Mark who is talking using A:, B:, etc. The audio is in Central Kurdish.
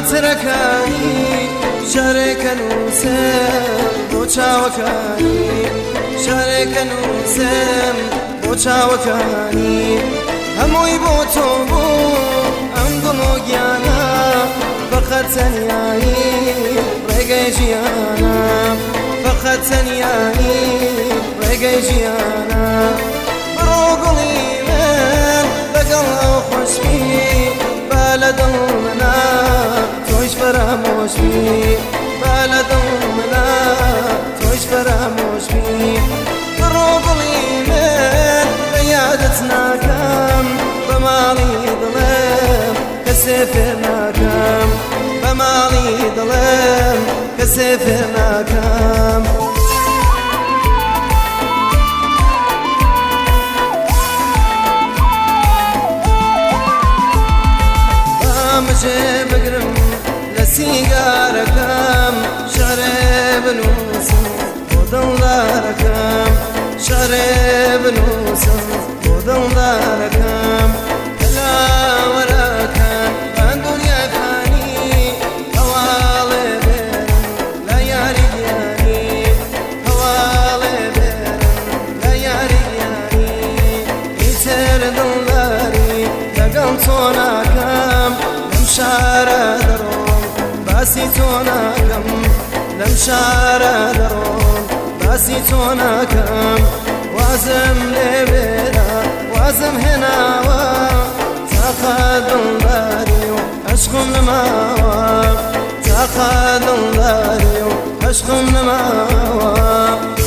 A: خاطرەکانی شارێکە نووسم بۆ چاوەکانی شارێکە نووسم بۆ چاوەکانی هەمووی بۆ تۆ بوو ئەم دڵۆگیانە فەقەت تەنیایی ڕێگەی ژیانە فەقەت تەنیایی ڕێگەی ژیانە بڕۆ گوڵی من لەگەڵ ئەو خۆشبی با لە دڵ منە تۆیش فەرامۆشبی با لە دڵ منە تۆیش فەرامۆشبی بڕۆ گوڵی من بە یادت ناکەم بە ماڵی دڵم کەسێ فێر ناکەم بە ماڵی دڵم کەسێ فێر ناکەم مجێ بگرم لە سیگارەکەم شارێ بنووسم بۆ دڵدارەکەم شارێ بنووسم بۆ دڵدارەکەم کەلاوەرەکەم ئەم دنیای فانی هەواڵێ بێرم لە یاری گیانی هەواڵێ بێرم لە یاری گیانی ئیتر دڵداری لەگەڵ تۆ ناکەم شارە دەڕۆم باسی تۆ ناکەم لەم شارە دەڕۆم باسی تۆ ناکەم وازم لێوێرە وازم هێناوە تاقە دڵداری و عەشقم نەماوە تاقە دڵداری و عەشقم نەماوە